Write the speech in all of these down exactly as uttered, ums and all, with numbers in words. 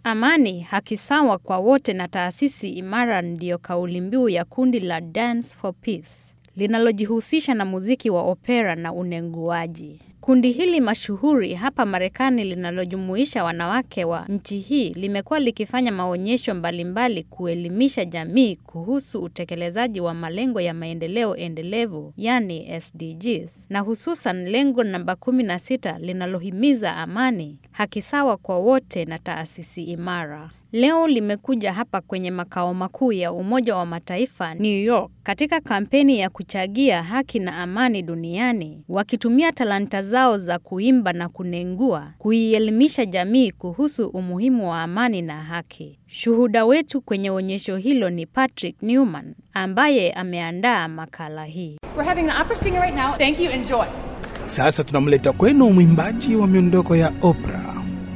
Amani, haki sawa kwa wote na taasisi imara ndiyo kauli mbiu ya kundi la Dance for Peace, linalojihusisha na muziki wa opera na unenguaji. Kundi hili mashuhuri hapa Marekani linalojumuisha wanawake wa nchi hii limekuwa likifanya maonyesho mbalimbali kuelimisha jamii kuhusu utekelezaji wa malengo ya maendeleo endelevu, yani S D Gs, na hususan lengo namba kumi na sita linalohimiza amani, haki sawa kwa wote na taasisi imara. Leo limekuja hapa kwenye makao makuu ya Umoja wa Mataifa New York katika kampeni ya kuchagia haki na amani duniani, wakitumia talanta zao za kuimba na kunengua kuielimisha jamii kuhusu umuhimu wa amani na haki. Shuhuda wetu kwenye onyesho hilo ni Patrick Newman ambaye ameandaa makala hii. We're having an opera singer right now. Thank you, enjoy. Sasa tunamleta kwenu mwimbaji wa miondoko ya opera.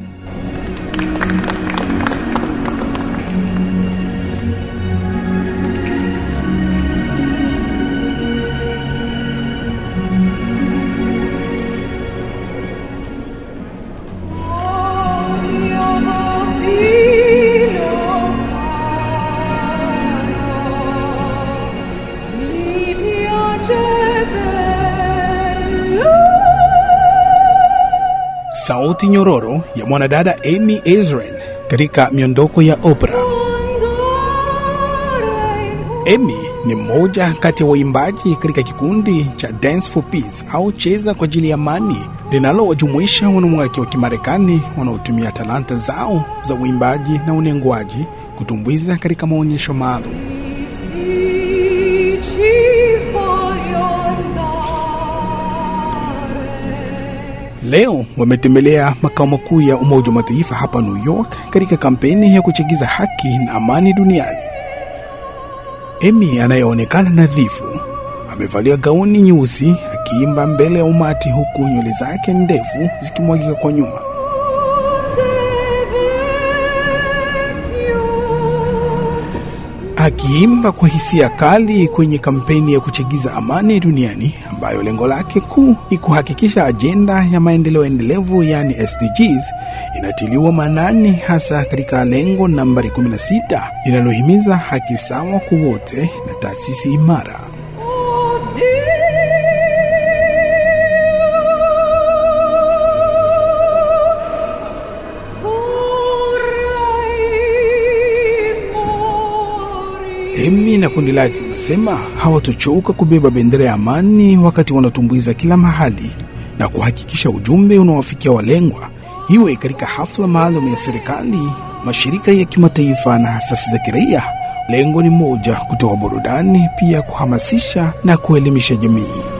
Sauti nyororo ya mwanadada Amy Ezrin katika miondoko ya opera. Amy ni mmoja kati ya waimbaji katika kikundi cha Dance for Peace au cheza kwa ajili ya amani, linalowajumuisha wanawake wa Kimarekani wanaotumia talanta zao za uimbaji na unenguaji kutumbuiza katika maonyesho maalum. Leo wametembelea makao makuu ya Umoja wa Mataifa hapa New York katika kampeni ya kuchagiza haki na amani duniani. Amy anayeonekana nadhifu amevalia gauni nyeusi akiimba mbele ya umati huku nywele zake ndefu zikimwagika kwa nyuma. Akiimba kwa hisia kali kwenye kampeni ya kuchagiza amani duniani ambayo lengo lake kuu ni kuhakikisha ajenda ya maendeleo endelevu yani S D Gs inatiliwa maanani, hasa katika lengo nambari kumi na sita linalohimiza haki sawa kwa wote na taasisi imara. Amy na kundi lake wanasema hawatochoka kubeba bendera ya amani wakati wanatumbuiza kila mahali na kuhakikisha ujumbe unawafikia walengwa, iwe katika hafla maalum ya serikali, mashirika ya kimataifa na asasi za kiraia. Lengo ni moja: kutoa burudani, pia kuhamasisha na kuelimisha jamii.